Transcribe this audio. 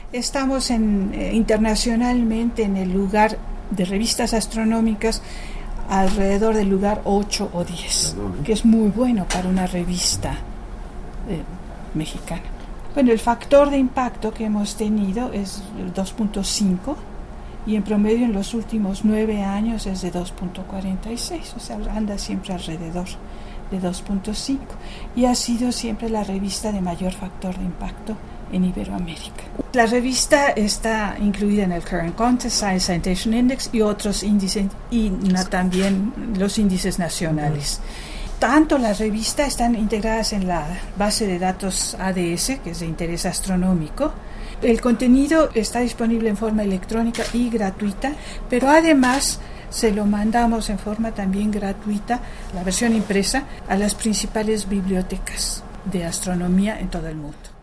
Estamos internacionalmente en el lugar de revistas astronómicas alrededor del lugar 8 o 10, que es muy bueno para una revista mexicana. Bueno, el factor de impacto que hemos tenido es el 2.5 y en promedio en los últimos 9 años es de 2.46, o sea, anda siempre alrededor de 2.5 y ha sido siempre la revista de mayor factor de impacto en Iberoamérica. La revista está incluida en el Current Contest, Science Citation Index y otros índices y también los índices nacionales. Tanto las revistas están integradas en la base de datos ADS, que es de interés astronómico. El contenido está disponible en forma electrónica y gratuita, pero además se lo mandamos en forma también gratuita, la versión impresa, a las principales bibliotecas de astronomía en todo el mundo.